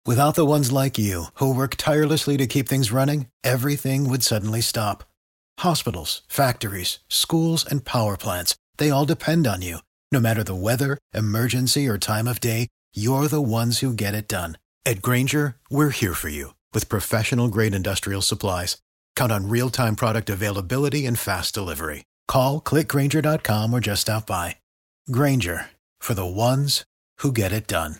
Without the ones like you, who work tirelessly to keep things running, everything would suddenly stop. Hospitals, factories, schools, and power plants, they all depend on you. No matter the weather, emergency, or time of day, you're the ones who get it done. At Grainger, we're here for you with professional-grade industrial supplies. Count on real-time product availability and fast delivery. Call, click Grainger.com, or just stop by. Grainger, for the ones who get it done.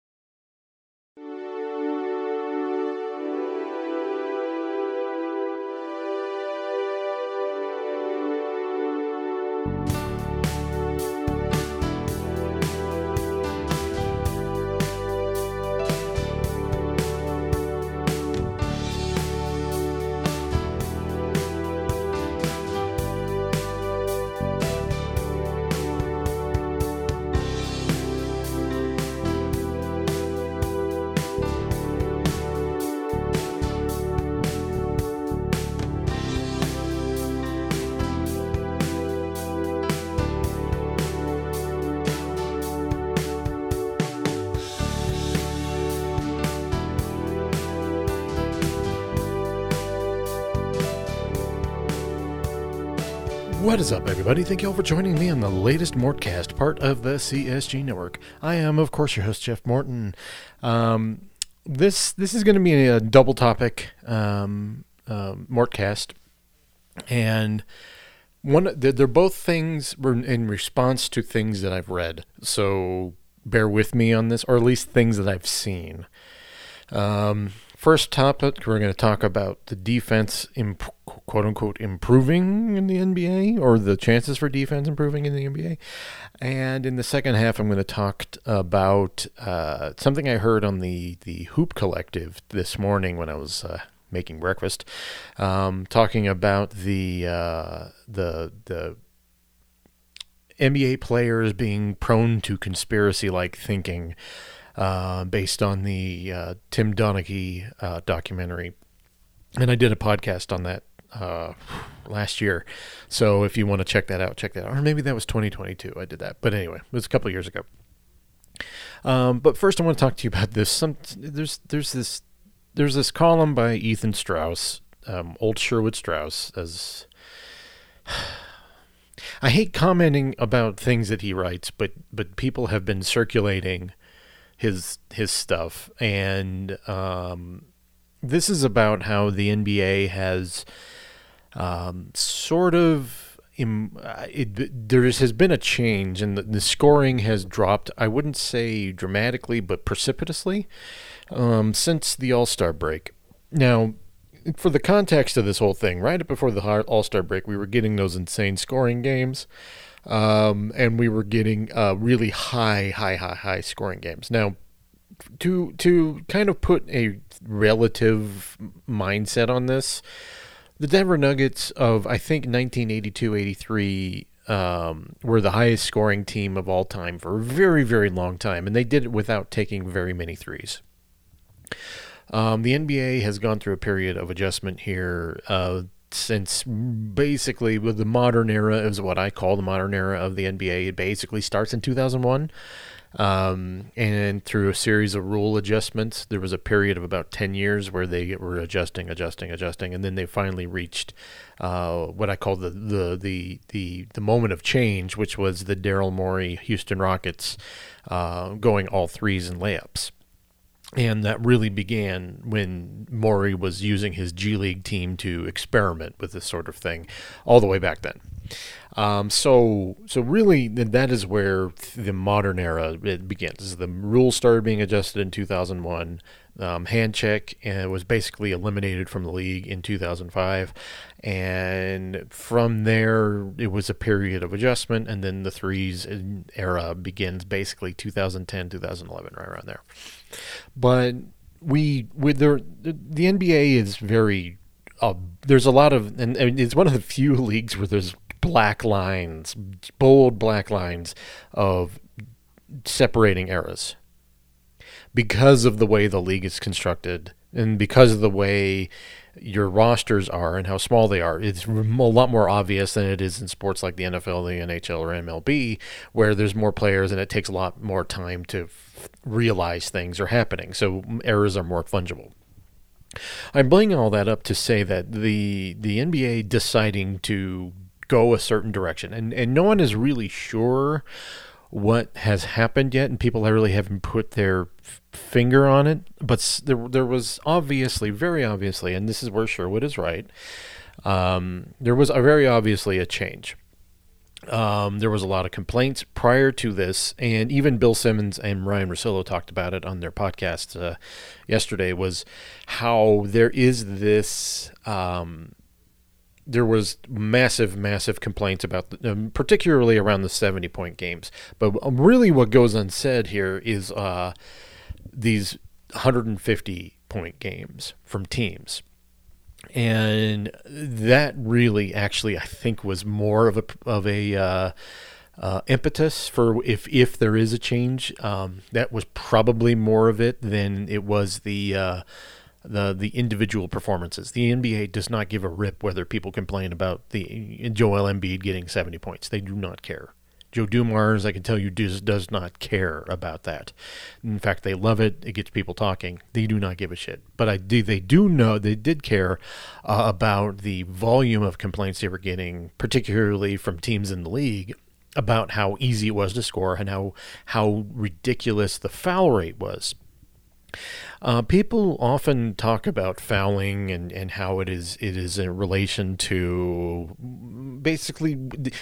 What is up, everybody? Thank you all for joining me on the latest Mortcast, part of the CSG Network. I am, of course, your host, Jeff Morton. This is going to be a double topic Mortcast, and they're both things in response to things that I've read. So bear with me on this, or at least things that I've seen. First topic, we're going to talk about the defense, quote-unquote, improving in the NBA, or the chances for defense improving in the NBA. And in the second half, I'm going to talk about something I heard on the Hoop Collective this morning when I was making breakfast, talking about the NBA players being prone to conspiracy-like thinking, based on the Tim Donaghy documentary. And I did a podcast on that last year. So if you want to check that out, check that out. Or maybe that was 2022 I did that. But anyway, it was a couple of years ago. But first I want to talk to you about this. There's this column by Ethan Strauss, old Sherwood Strauss, as... I hate commenting about things that he writes, but people have been circulating his stuff, and this is about how the NBA has there has been a change, and the scoring has dropped. I wouldn't say dramatically, but precipitously since the All-Star break. Now, for the context of this whole thing, right before the All-Star break, we were getting those insane scoring games. And we were getting really high scoring games. Now, to kind of put a relative mindset on this, the Denver Nuggets of, I think, 1982-83 were the highest scoring team of all time for a very, very long time, and they did it without taking very many threes. The NBA has gone through a period of adjustment here, since basically with the modern era is what I call the modern era of the NBA. It basically starts in 2001, and through a series of rule adjustments, there was a period of about 10 years where they were adjusting, and then they finally reached what I call the moment of change, which was the Daryl Morey Houston Rockets going all threes and layups. And that really began when Morey was using his G League team to experiment with this sort of thing all the way back then. So really that is where the modern era it begins. The rules started being adjusted in 2001. Hand check was basically eliminated from the league in 2005. And from there, it was a period of adjustment. And then the threes era begins basically 2010, 2011, right around there. But the NBA is very, there's a lot of, and it's one of the few leagues where there's black lines, bold black lines of separating eras. Because of the way the league is constructed, And because of the way your rosters are and how small they are, it's a lot more obvious than it is in sports like the NFL, the NHL, or MLB, where there's more players and it takes a lot more time to realize things are happening. So errors are more fungible. I'm bringing all that up to say that the NBA deciding to go a certain direction, and no one is really sure what has happened yet, and people really haven't put their finger on it. But there was obviously, very obviously, and this is where Sherwood is right. There was very obviously a change. There was a lot of complaints prior to this, and even Bill Simmons and Ryan Russillo talked about it on their podcast yesterday, was how there is this, there was massive complaints about, particularly around the 70-point games. But really what goes unsaid here is these 150-point games from teams. And that really, actually, I think, was more of a impetus for if there is a change. That was probably more of it than it was the individual performances. The NBA does not give a rip whether people complain about the Joel Embiid getting 70 points. They do not care. Joe Dumars, I can tell you, does not care about that. In fact, they love it. It gets people talking. They do not give a shit. But they did care about the volume of complaints they were getting, particularly from teams in the league, about how easy it was to score and how ridiculous the foul rate was. People often talk about fouling and how it is in relation to basically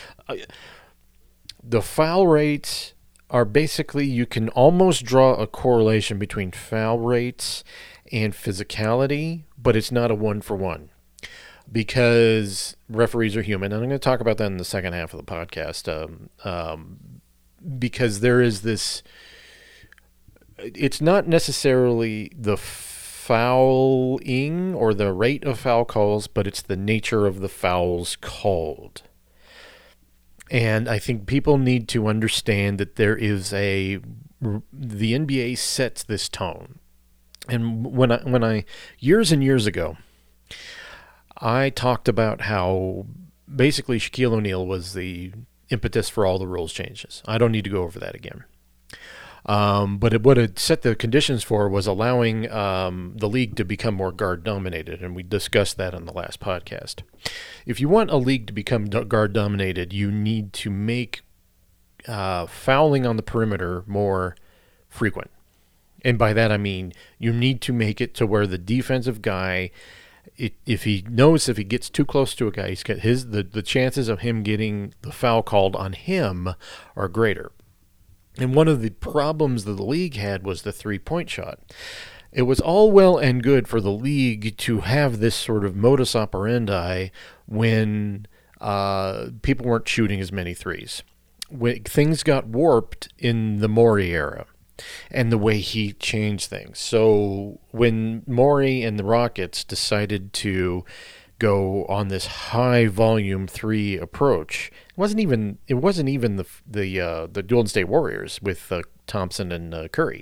the foul rates are basically, you can almost draw a correlation between foul rates and physicality, but it's not a 1-for-1 because referees are human. And I'm going to talk about that in the second half of the podcast because there is this, it's not necessarily the fouling or the rate of foul calls, but it's the nature of the fouls called. And I think people need to understand that the NBA sets this tone. And when I years and years ago, I talked about how basically Shaquille O'Neal was the impetus for all the rules changes. I don't need to go over that again. But what it set the conditions for was allowing the league to become more guard-dominated, and we discussed that on the last podcast. If you want a league to become guard-dominated, you need to make fouling on the perimeter more frequent. And by that I mean you need to make it to where the defensive guy, if he gets too close to a guy, the chances of him getting the foul called on him are greater. And one of the problems that the league had was the three-point shot. It was all well and good for the league to have this sort of modus operandi when people weren't shooting as many threes. When things got warped in the Morey era and the way he changed things. So when Morey and the Rockets decided to go on this high volume 3 approach, it wasn't even the Golden State Warriors with Thompson and Curry.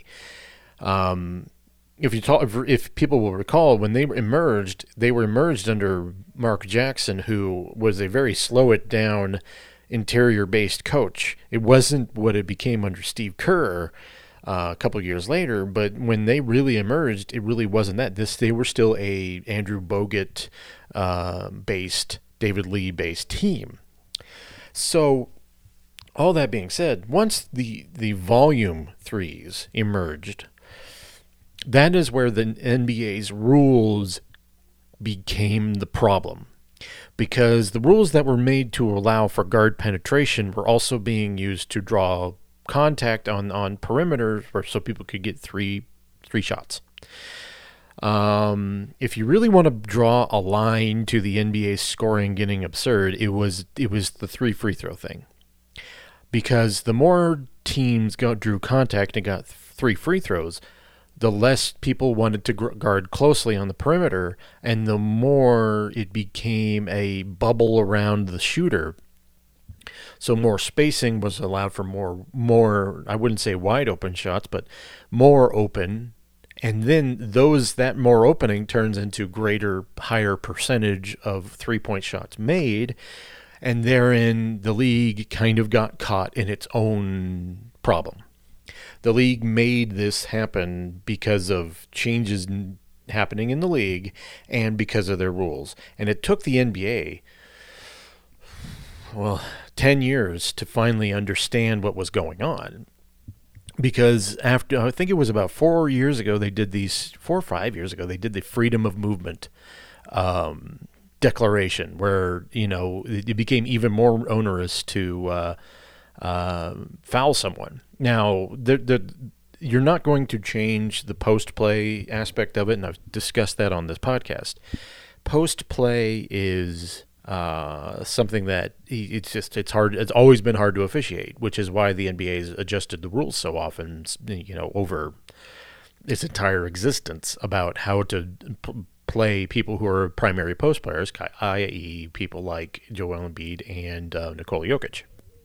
If people will recall, when they were emerged under Mark Jackson, who was a very slow it down interior based coach. It wasn't what it became under Steve Kerr a couple of years later, but when they really emerged, it really wasn't that. They were still a Andrew Bogut based, David Lee based team. So all that being said, once the volume threes emerged, that is where the NBA's rules became the problem. Because the rules that were made to allow for guard penetration were also being used to draw contact on perimeter so people could get three shots. If you really want to draw a line to the NBA scoring getting absurd, it was the 3 free throw thing. Because the more teams drew contact and got 3 free throws, the less people wanted to guard closely on the perimeter, and the more it became a bubble around the shooter. So more spacing was allowed for more I wouldn't say wide open shots, but more open And then that more opening turns into higher percentage of 3-point shots made. And therein, the league kind of got caught in its own problem. The league made this happen because of changes happening in the league and because of their rules. And it took the NBA, 10 years to finally understand what was going on. Because after, I think it was about 4 or 5 years ago, they did the freedom of movement declaration, where, it became even more onerous to foul someone. Now, you're not going to change the post-play aspect of it, and I've discussed that on this podcast. Post-play is something that it's hard. It's always been hard to officiate, which is why the NBA has adjusted the rules so often, over its entire existence about how to play people who are primary post players, i.e. people like Joel Embiid and Nikola Jokic.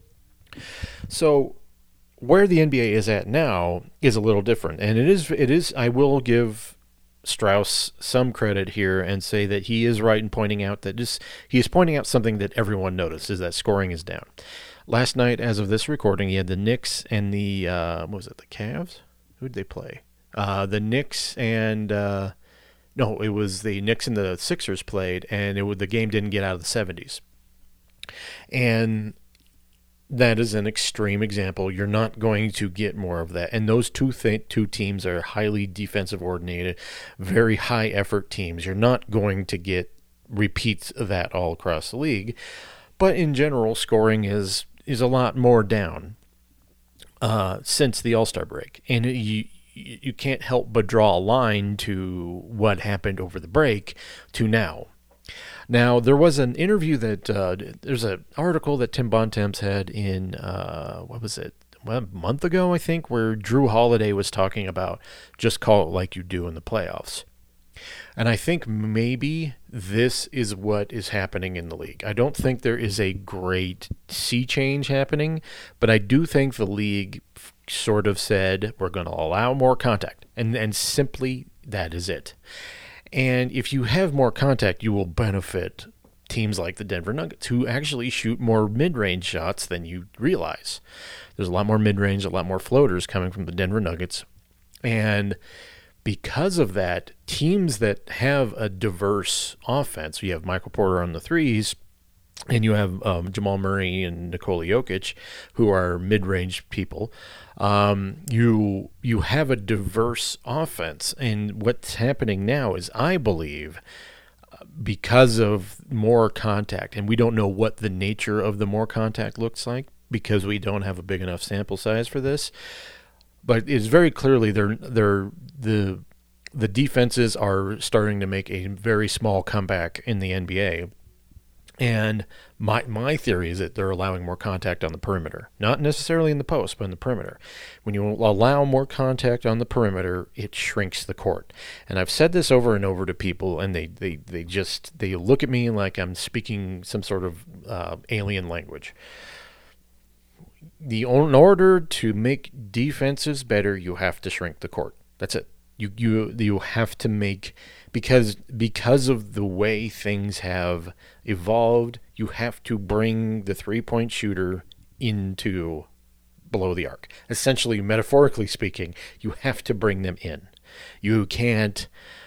So where the NBA is at now is a little different, and it is. I will give Strauss some credit here and say that he is right in pointing out that he is pointing out something that everyone noticed, is that scoring is down. Last night, as of this recording, he had the Knicks and the the Cavs? Who did they play? The Knicks and it was the Knicks and the Sixers played, and the game didn't get out of the 70s. And that is an extreme example. You're not going to get more of that. And those two teams are highly defensive oriented, very high effort teams. You're not going to get repeats of that all across the league. But in general, scoring is a lot more down since the All-Star break. And you can't help but draw a line to what happened over the break to now. Now, there was an interview that there's an article that Tim Bontemps had in, a month ago, I think, where Drew Holiday was talking about just call it like you do in the playoffs. And I think maybe this is what is happening in the league. I don't think there is a great sea change happening, but I do think the league sort of said we're going to allow more contact. And simply that is it. And if you have more contact, you will benefit teams like the Denver Nuggets, who actually shoot more mid-range shots than you realize. There's a lot more mid-range, a lot more floaters coming from the Denver Nuggets. And because of that, teams that have a diverse offense, you have Michael Porter on the threes, and you have Jamal Murray and Nikola Jokic, who are mid-range people. You have a diverse offense, and what's happening now is, I believe, because of more contact, and we don't know what the nature of the more contact looks like because we don't have a big enough sample size for this, but it's very clearly the defenses are starting to make a very small comeback in the NBA. And my theory is that they're allowing more contact on the perimeter, not necessarily in the post, but in the perimeter. When you allow more contact on the perimeter, it shrinks the court. And I've said this over and over to people, and they look at me like I'm speaking some sort of alien language. In order to make defenses better, you have to shrink the court. That's it. You have to make, because of the way things have evolved, you have to bring the 3-point shooter into below the arc. Essentially, metaphorically speaking, you have to bring them in. You can't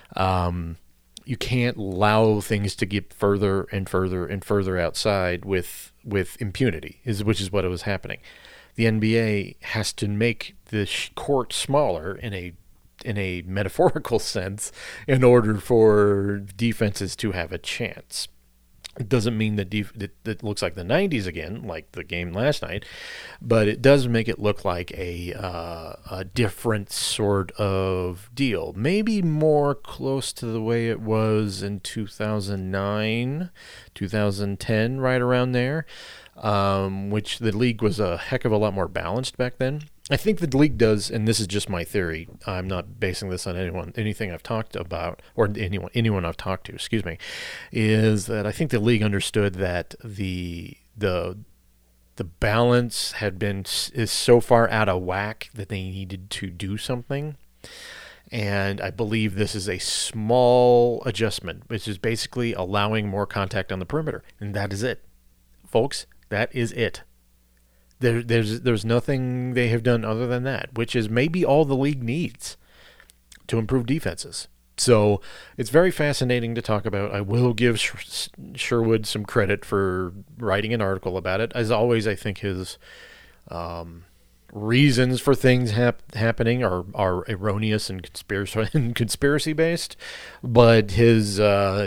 allow things to get further and further and further outside with impunity, which is what was happening. The NBA has to make the court smaller in a metaphorical sense in order for defenses to have a chance. It doesn't mean that it looks like the 90s again, like the game last night, but it does make it look like a different sort of deal. Maybe more close to the way it was in 2009, 2010, right around there, which the league was a heck of a lot more balanced back then. I think the league does, and this is just my theory, I'm not basing this on anything I've talked about, or anyone I've talked to, is that I think the league understood that the balance is so far out of whack that they needed to do something. And I believe this is a small adjustment, which is basically allowing more contact on the perimeter. And that is it. Folks, that is it. There's nothing they have done other than that, which is maybe all the league needs to improve defenses. So it's very fascinating to talk about. I will give Sherwood some credit for writing an article about it. As always, I think his reasons for things happening are erroneous and conspiracy based, but his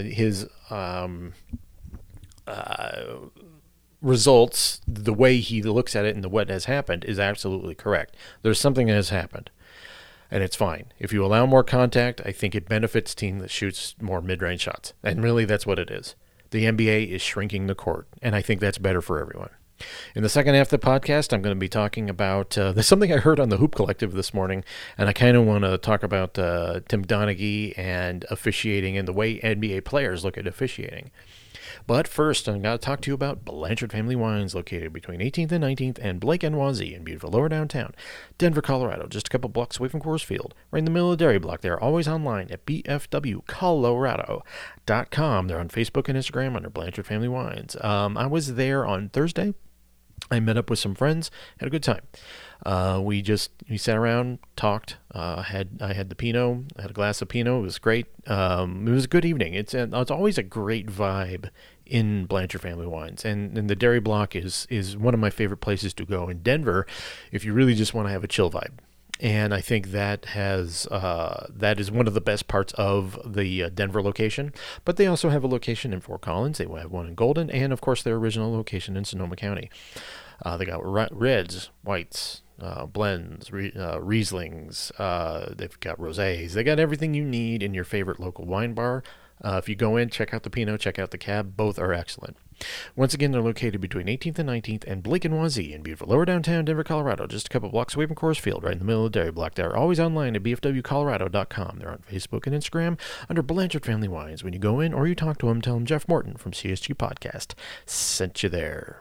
results, the way he looks at it and what has happened is absolutely correct. There's something that has happened, and it's fine. If you allow more contact, I think it benefits a team that shoots more mid-range shots, and really that's what it is. The NBA is shrinking the court, and I think that's better for everyone. In the second half of the podcast, I'm going to be talking about there's something I heard on the Hoop Collective this morning, and I kind of want to talk about Tim Donaghy and officiating and the way NBA players look at officiating. But first, I'm going to talk to you about Blanchard Family Wines, located between 18th and 19th and Blake NYZ in beautiful lower downtown Denver, Colorado, just a couple blocks away from Coors Field, right in the middle of the dairy block. They're always online at bfwcolorado.com. They're on Facebook and Instagram under Blanchard Family Wines. I was there on Thursday. I met up with some friends, had a good time. We sat around, talked. I had the Pinot. I had a glass of Pinot. It was great. It was a good evening. It's always a great vibe in Blanchard Family Wines, and the Dairy Block is one of my favorite places to go in Denver if you really just want to have a chill vibe. And I think that is one of the best parts of the Denver location. But they also have a location in Fort Collins. They have one in Golden, and of course their original location in Sonoma County. They got reds, whites, blends, Rieslings. They've got rosés. They got everything you need in your favorite local wine bar. If you go in, check out the Pinot, check out the Cab. Both are excellent. Once again, they're located between 18th and 19th and Blake and NYZ in beautiful lower downtown Denver, Colorado, just a couple blocks away from Coors Field, right in the middle of the dairy block. They're always online at bfwcolorado.com. They're on Facebook and Instagram under Blanchard Family Wines. When you go in or you talk to them, tell them Jeff Morton from CSG Podcast sent you there.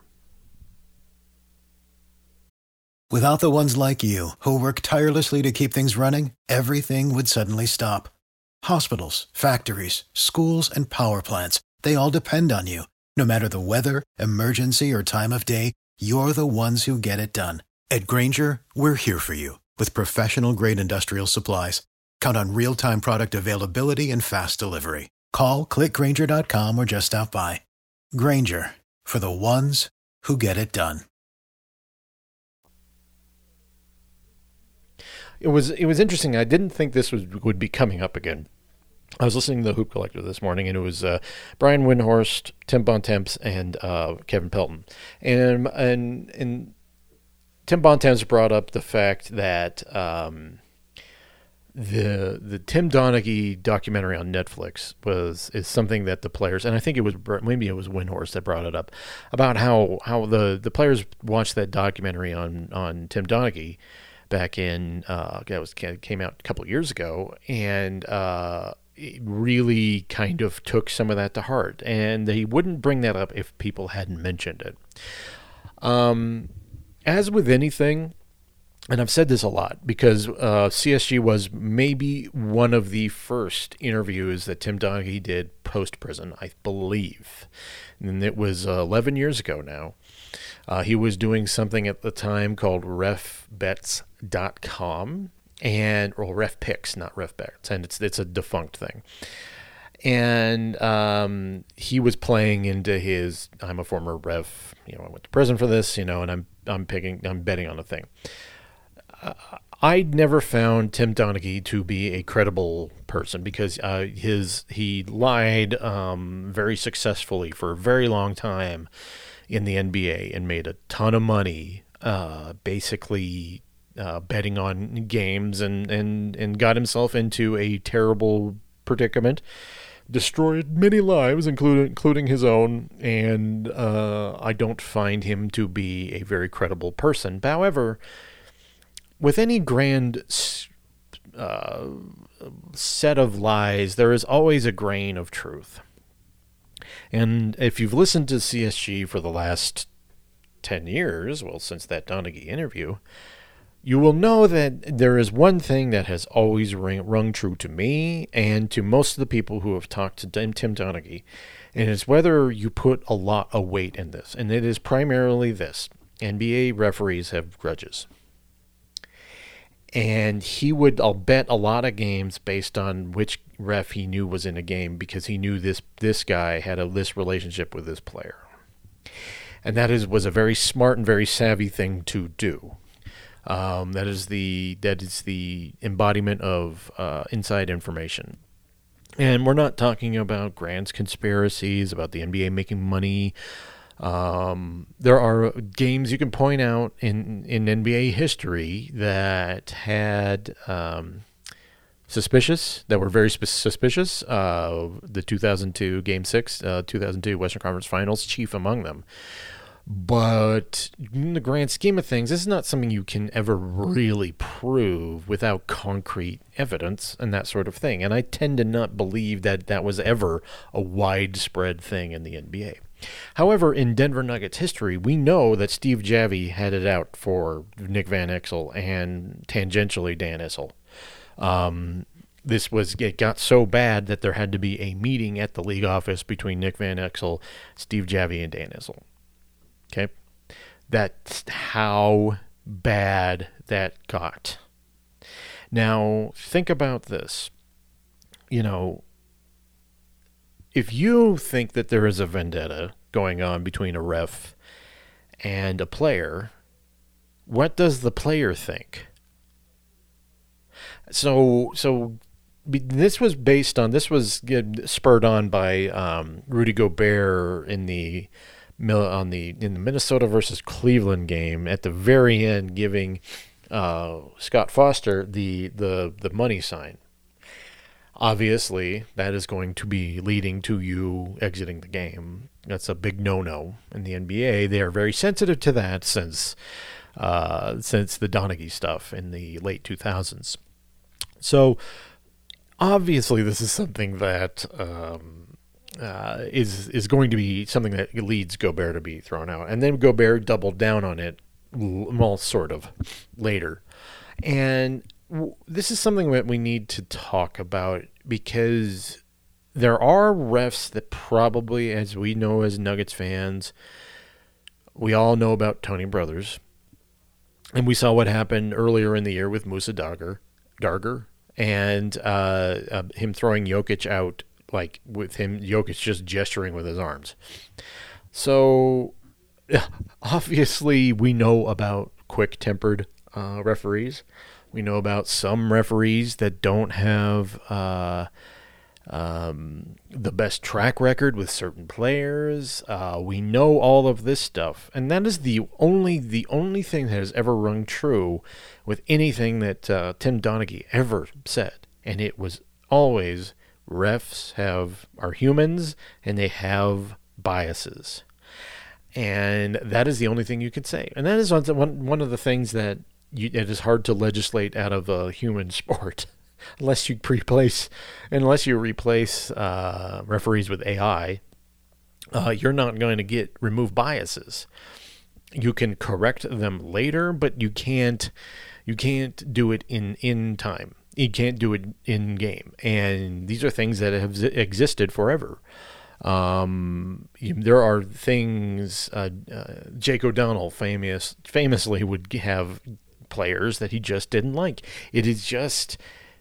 Without the ones like you, who work tirelessly to keep things running, everything would suddenly stop. Hospitals, factories, schools, and power plants, they all depend on you. No matter the weather, emergency, or time of day, you're the ones who get it done. At Grainger, we're here for you with professional-grade industrial supplies. Count on real-time product availability and fast delivery. Call, click Grainger.com, or just stop by. Grainger, for the ones who get it done. It was interesting. I didn't think this would be coming up again. I was listening to the Hoop Collective this morning, and it was Brian Windhorst, Tim Bontemps, and Kevin Pelton. And Tim Bontemps brought up the fact that the Tim Donaghy documentary on Netflix is something that the players, and I think maybe it was Windhorst that brought it up, about how the players watched that documentary on Tim Donaghy back in came out a couple of years ago, and it really kind of took some of that to heart, and they wouldn't bring that up if people hadn't mentioned it. As with anything, and I've said this a lot, because CSG was maybe one of the first interviews that Tim Donaghy did post-prison, I believe. And it was 11 years ago now. He was doing something at the time called refbets.com, or refpicks, not refbets, and it's a defunct thing. And he was playing into his, I'm a former ref, I went to prison for this, and I'm betting on a thing. I'd never found Tim Donaghy to be a credible person, because he lied very successfully for a very long time in the NBA and made a ton of money basically betting on games, and got himself into a terrible predicament, destroyed many lives, including his own, and I don't find him to be a very credible person. However, with any grand set of lies, there is always a grain of truth. And if you've listened to CSG for the last 10 years, well, since that Donaghy interview, you will know that there is one thing that has always rung true to me and to most of the people who have talked to Tim Donaghy, and it's whether you put a lot of weight in this. And it is primarily this: NBA referees have grudges. And he would, I'll bet, a lot of games based on which ref he knew was in a game, because he knew this guy had this relationship with this player. And that was a very smart and very savvy thing to do. That is the embodiment of inside information. And we're not talking about grand conspiracies, about the NBA making money. There are games you can point out in NBA history that had that were very suspicious. The 2002 Game 6, 2002 Western Conference Finals, chief among them. But in the grand scheme of things, this is not something you can ever really prove without concrete evidence and that sort of thing. And I tend to not believe that was ever a widespread thing in the NBA. However, in Denver Nuggets history, we know that Steve Javie had it out for Nick Van Exel and tangentially Dan Issel. It got so bad that there had to be a meeting at the league office between Nick Van Exel, Steve Javie, and Dan Issel. Okay? That's how bad that got. Now, think about this. If you think that there is a vendetta going on between a ref and a player, what does the player think? So this was spurred on by Rudy Gobert in the Minnesota versus Cleveland game at the very end, giving Scott Foster the money sign. Obviously, that is going to be leading to you exiting the game. That's a big no-no in the NBA. They are very sensitive to that since the Donaghy stuff in the late 2000s. So, obviously, this is something that is going to be something that leads Gobert to be thrown out. And then Gobert doubled down on it, well, sort of, later. And this is something that we need to talk about, because there are refs that probably, as we know as Nuggets fans, we all know about Tony Brothers. And we saw what happened earlier in the year with Musa Darger and him throwing Jokic out, like with Jokic just gesturing with his arms. So obviously we know about quick-tempered referees. We know about some referees that don't have the best track record with certain players. We know all of this stuff, and that is the only thing that has ever rung true with anything that Tim Donaghy ever said, and it was always refs are humans and they have biases, and that is the only thing you can say, and that is one of the things that it is hard to legislate out of a human sport. Unless you replace referees with AI, you're not going to remove biases. You can correct them later, but you can't do it in time. You can't do it in game, and these are things that have existed forever. There are things. Jake O'Donnell famously would have players that he just didn't like. It is just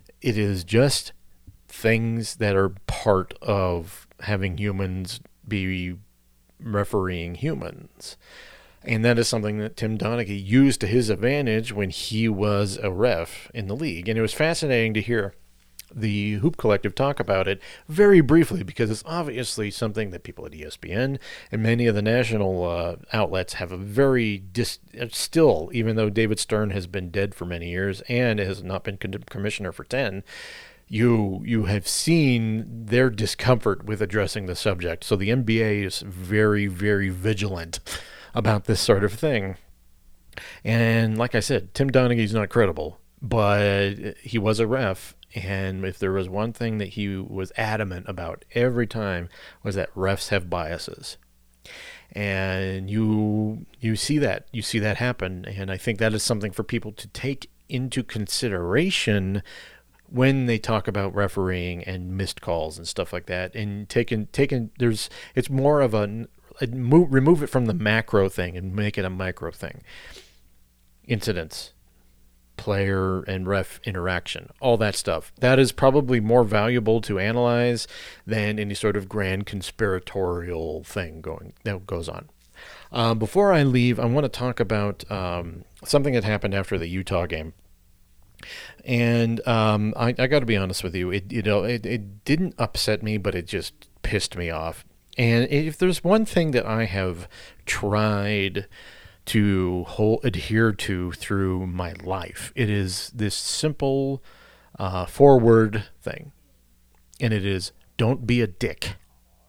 things that are part of having humans be refereeing humans. And that is something that Tim Donaghy used to his advantage when he was a ref in the league. And it was fascinating to hear the Hoop Collective talk about it very briefly, because it's obviously something that people at ESPN and many of the national outlets have a very still, even though David Stern has been dead for many years and has not been commissioner for 10, you have seen their discomfort with addressing the subject. So the NBA is very, very vigilant about this sort of thing. And like I said, Tim Donaghy's not credible, but he was a ref. And if there was one thing that he was adamant about every time, was that refs have biases. And you see that happen, and I think that is something for people to take into consideration when they talk about refereeing and missed calls and stuff like that. And it's more of remove it from the macro thing and make it a micro thing. Incidents, player and ref interaction, all that stuff. That is probably more valuable to analyze than any sort of grand conspiratorial thing that goes on. Before I leave, I want to talk about something that happened after the Utah game. And I got to be honest with you, it didn't upset me, but it just pissed me off. And if there's one thing that I have tried to adhere to through my life, it is this simple forward thing. And it is, don't be a dick.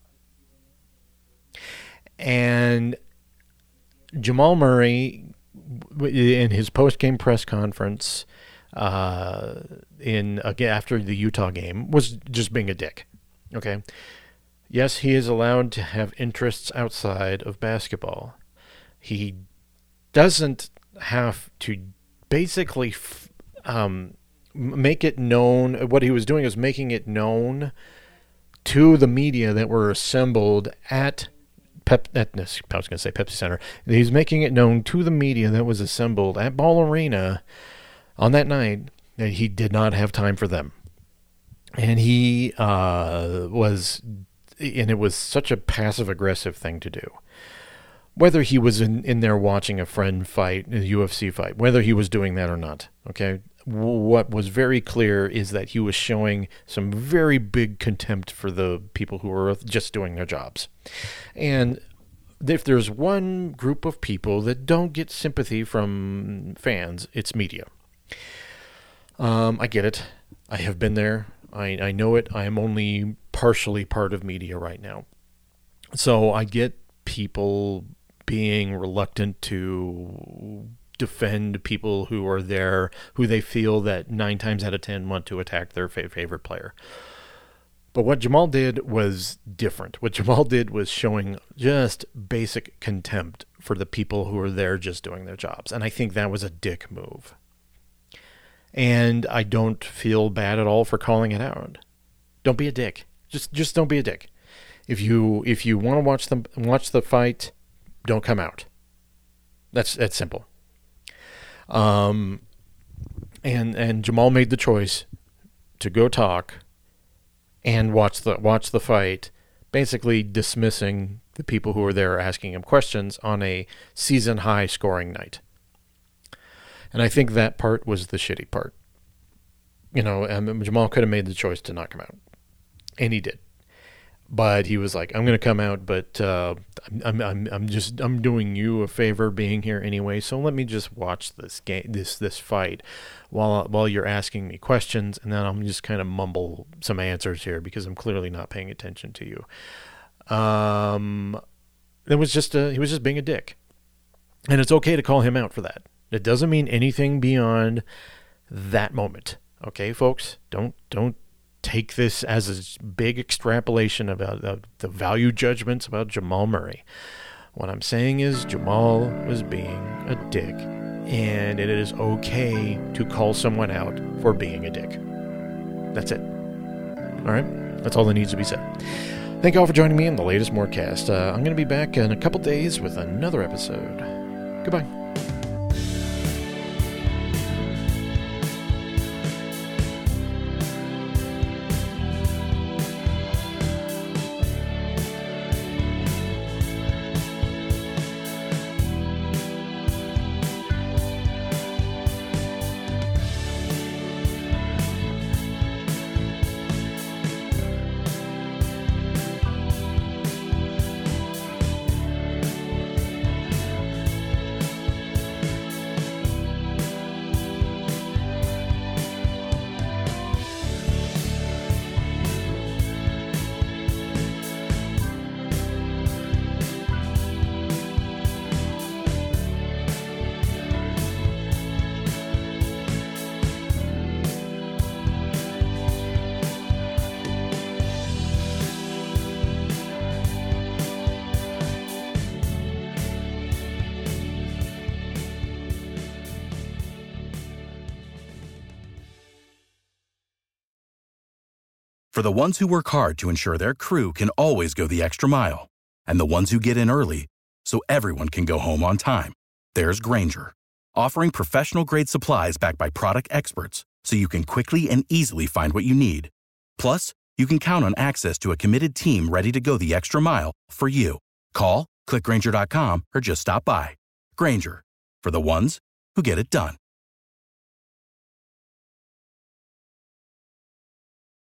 And Jamal Murray, in his post-game press conference after the Utah game, was just being a dick. Okay? Yes, he is allowed to have interests outside of basketball. He doesn't have to basically make it known. What he was doing is making it known to the media that were assembled at Pepsi Center. He's making it known to the media that was assembled at Ball Arena on that night that he did not have time for them. And it was such a passive-aggressive thing to do. Whether he was in there watching a friend fight, a UFC fight, whether he was doing that or not, okay? What was very clear is that he was showing some very big contempt for the people who were just doing their jobs. And if there's one group of people that don't get sympathy from fans, it's media. I get it. I have been there. I know it. I am only partially part of media right now. So I get people being reluctant to defend people who are there, who they feel that 9 times out of 10 want to attack their favorite player. But what Jamal did was different. What Jamal did was showing just basic contempt for the people who are there just doing their jobs. And I think that was a dick move. And I don't feel bad at all for calling it out. Don't be a dick. Just don't be a dick. If you want to watch the fight, don't come out. That's simple. And Jamal made the choice to go talk and watch the fight, basically dismissing the people who were there asking him questions on a season high scoring night. And I think that part was the shitty part. Jamal could have made the choice to not come out, and he did. But he was like, I'm going to come out, but I'm doing you a favor being here anyway, so let me just watch this game, this fight while you're asking me questions, and then I'm just kind of mumble some answers here because I'm clearly not paying attention to you. He was just being a dick. And it's okay to call him out for that. It doesn't mean anything beyond that moment. Okay, folks? Don't take this as a big extrapolation about the value judgments about Jamal Murray. What I'm saying is Jamal was being a dick, and it is okay to call someone out for being a dick. That's it. All right? That's all that needs to be said. Thank you all for joining me in the latest Morecast. I'm going to be back in a couple days with another episode. Goodbye. For the ones who work hard to ensure their crew can always go the extra mile, and the ones who get in early so everyone can go home on time, there's Grainger, offering professional-grade supplies backed by product experts so you can quickly and easily find what you need. Plus, you can count on access to a committed team ready to go the extra mile for you. Call, click Grainger.com, or just stop by. Grainger, for the ones who get it done.